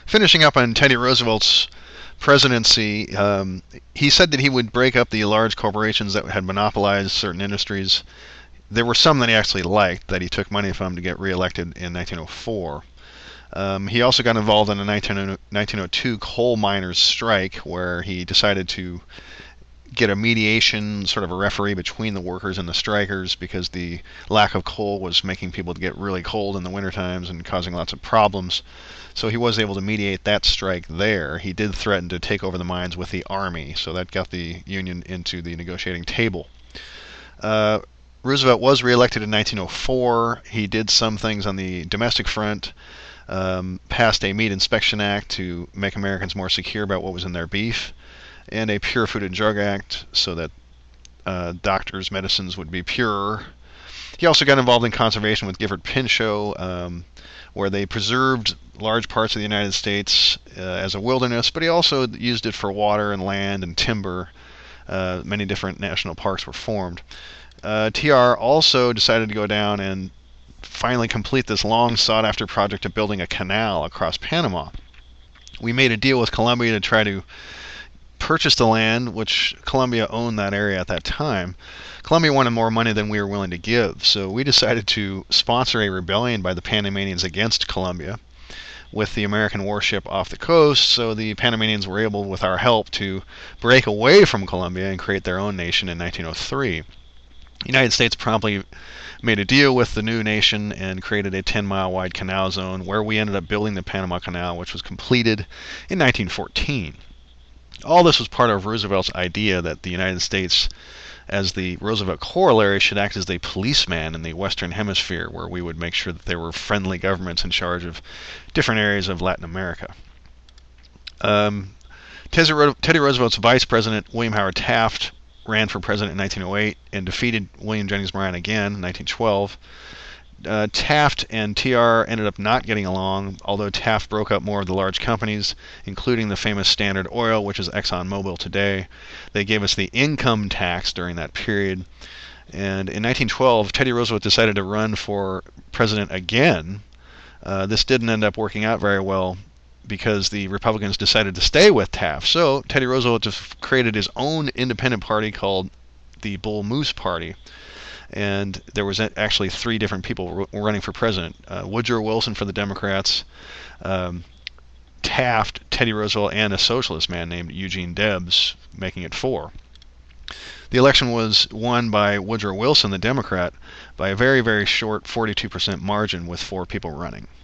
finishing up on Teddy Roosevelt's presidency, he said that he would break up the large corporations that had monopolized certain industries. There were some that he actually liked, that he took money from to get reelected in 1904. He also got involved in a 1902 coal miners' strike, where he decided to get a mediation, sort of a referee between the workers and the strikers, because the lack of coal was making people get really cold in the winter times and causing lots of problems. So he was able to mediate that strike there. He did threaten to take over the mines with the army, so that got the Union into the negotiating table. Roosevelt was reelected in 1904. He did some things on the domestic front, passed a Meat Inspection Act to make Americans more secure about what was in their beef, and a Pure Food and Drug Act so that doctors' medicines would be pure. He also got involved in conservation with Gifford Pinchot, where they preserved large parts of the United States as a wilderness, but he also used it for water and land and timber. Many different national parks were formed. TR also decided to go down and finally complete this long sought-after project of building a canal across Panama. We made a deal with Colombia to try to purchase the land, which Colombia owned that area at that time. Colombia wanted more money than we were willing to give, so we decided to sponsor a rebellion by the Panamanians against Colombia with the American warship off the coast, so the Panamanians were able, with our help, to break away from Colombia and create their own nation in 1903. The United States promptly made a deal with the new nation and created a 10-mile wide canal zone, where we ended up building the Panama Canal, which was completed in 1914. All this was part of Roosevelt's idea that the United States, as the Roosevelt corollary, should act as the policeman in the Western Hemisphere, where we would make sure that there were friendly governments in charge of different areas of Latin America. Teddy Roosevelt's vice president, William Howard Taft, ran for president in 1908 and defeated William Jennings Bryan again in 1912. Taft and TR ended up not getting along, although Taft broke up more of the large companies, including the famous Standard Oil, which is ExxonMobil today. They gave us the income tax during that period. And in 1912, Teddy Roosevelt decided to run for president again. This didn't end up working out very well because the Republicans decided to stay with Taft. So Teddy Roosevelt just created his own independent party called the Bull Moose Party. And there was actually three different people running for president. Woodrow Wilson for the Democrats, Taft, Teddy Roosevelt, and a socialist man named Eugene Debs, making it four. The election was won by Woodrow Wilson, the Democrat, by a very, very short 42% margin with four people running.